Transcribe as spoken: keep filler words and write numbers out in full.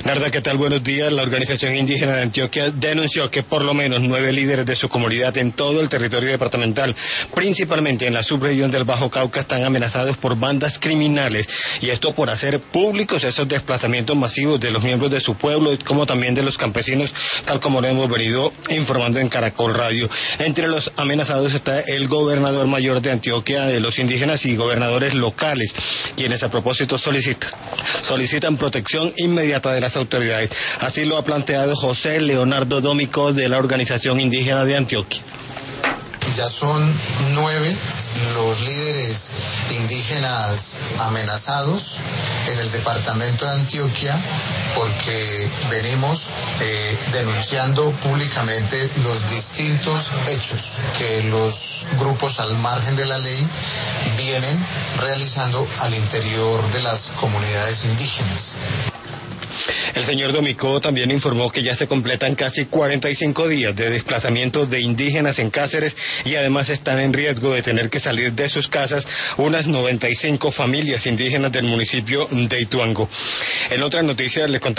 Narda, ¿qué tal? Buenos días. La Organización Indígena de Antioquia denunció que por lo menos nueve líderes de su comunidad en todo el territorio departamental, principalmente en la subregión del Bajo Cauca, están amenazados por bandas criminales, y esto por hacer públicos esos desplazamientos masivos de los miembros de su pueblo, como también de los campesinos, tal como lo hemos venido informando en Caracol Radio. Entre los amenazados está el gobernador mayor de Antioquia de los indígenas y gobernadores locales, quienes a propósito solicitan, solicitan protección inmediata de las autoridades. Así lo ha planteado José Leonardo Dómico de la Organización Indígena de Antioquia. Ya son nueve los líderes indígenas amenazados en el departamento de Antioquia porque venimos eh, denunciando públicamente los distintos hechos que los grupos al margen de la ley vienen realizando al interior de las comunidades indígenas. El señor Dómico también informó que ya se completan casi cuarenta y cinco días de desplazamiento de indígenas en Cáceres, y además están en riesgo de tener que salir de sus casas unas noventa y cinco familias indígenas del municipio de Ituango. En otras noticias les contamos